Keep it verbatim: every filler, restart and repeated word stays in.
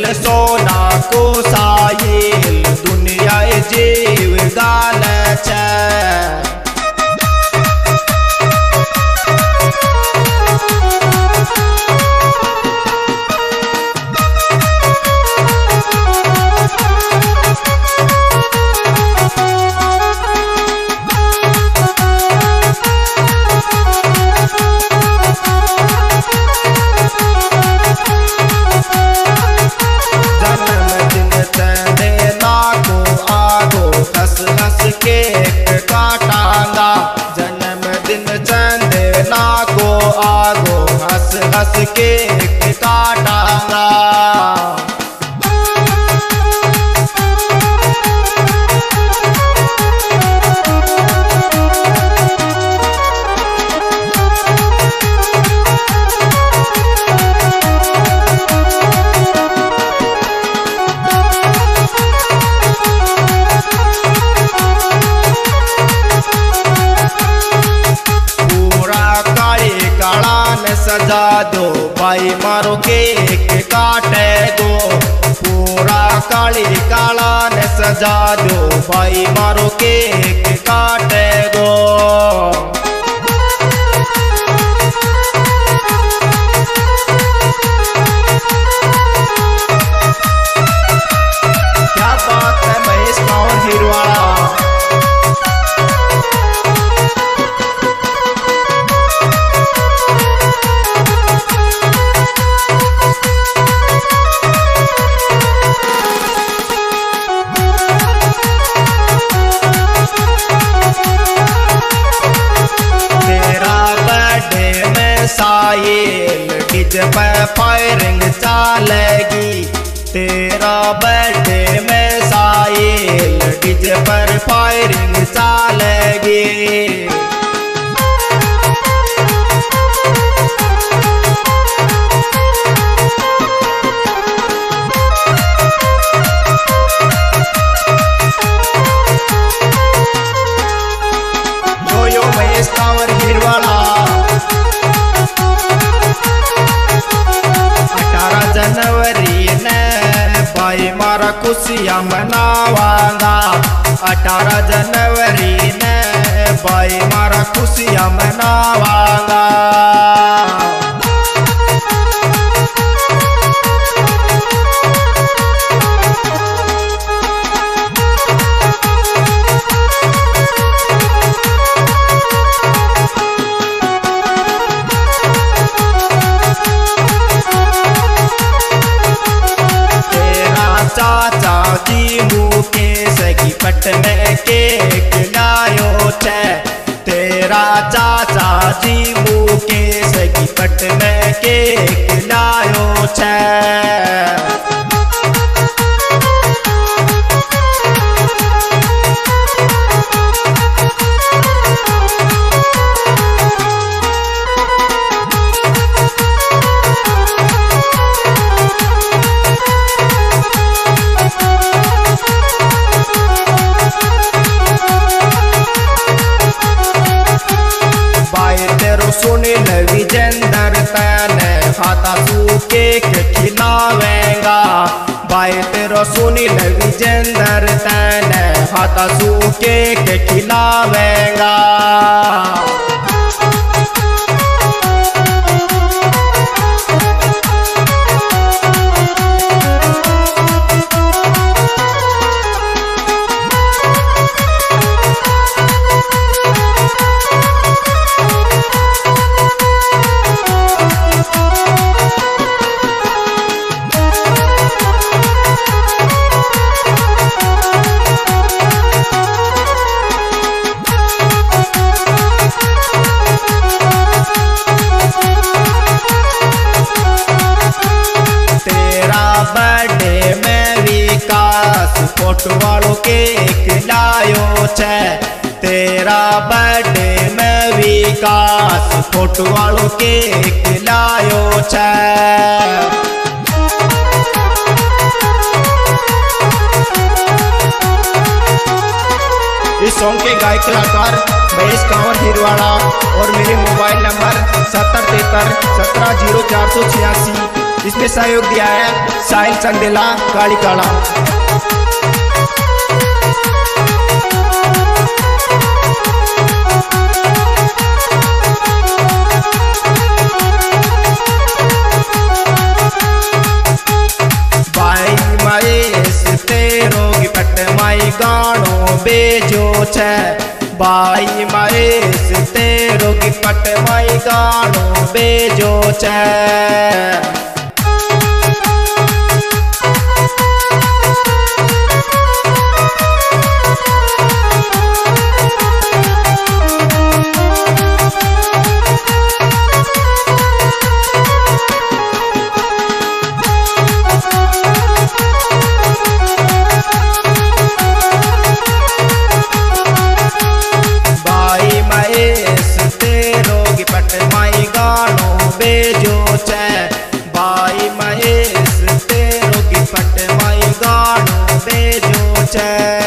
दिल सोना को साहिल दुनिया जीव गाल छे। केक काटांगा जन्मदिन चंदना को आगो हंस हंस केक काटांगा। सजा दो भाई मारो केक काटे दो, पूरा काली काला ने सजा दो भाई मारो केक काटे दो। क्या बात है महेश और हिरवाड़ा। साहिल डीजे पे फायरिंग चलेगी, तेरा बर्थडे में साहिल डीजे पर फायरिंग चलेगी। यो यो महेश और हिरवाड़ा। जनवरी ने भाई मारा खुशियाँ मनावांगा, अठारह जनवरी ने भाई मारा खुशियाँ मनावांगा। चाचा जी मुकेश की पट में केक लायो छे, तेरा चाचा जी मुकेश की पट में केक लायो छे। सुनील विजेंद्र तने खाता तू केक खिलावेगा, भाई तेरो सुनील विजेंद्र तने खाता तू केक खिलावेगा। फोटो वालों केक लायो छे, तेरा बर्थडे में विकास फोटो वालों केक लायो छे। इस सॉन्ग के गायक कलाकार महेश कंवर हिरवाड़ा और मेरे मोबाइल नंबर सत्तर तिहत्तर सत्रह जीरो चार सौ छियासी। इसमें सहयोग दिया है साहिल संदेला काली काला। गानो बेजो छे भाई महेश तेरो की पट माई गानो बेजो छे। भाई महेश तेरो की पट माई गानो बेजो छे।